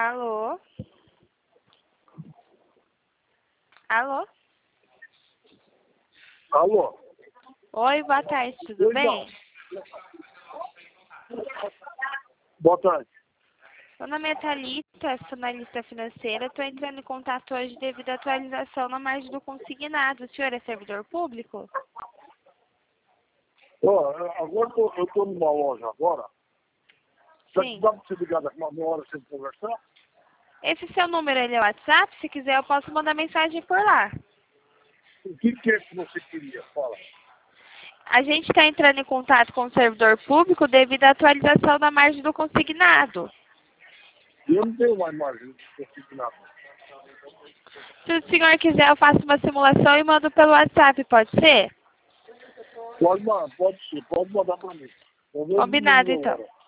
Alô? Alô? Alô? Oi, boa tarde, tudo Oi, bem? Boa tarde. Meu nome é Thalita, sou analista financeira. Estou entrando em contato hoje devido à atualização na margem do consignado. O senhor é servidor público? Agora eu estou numa loja agora. Sim. Dá para você ligar daqui uma hora sem conversar? Esse seu número ele é o WhatsApp? Se quiser, eu posso mandar mensagem por lá. O que é que você queria? Fala. A gente está entrando em contato com o servidor público devido à atualização da margem do consignado. Eu não tenho mais margem de consignado. Se o senhor quiser, eu faço uma simulação e mando pelo WhatsApp, pode ser? Pode ser. Pode mandar para mim. Eu vejo no Combinado, meu então. hora.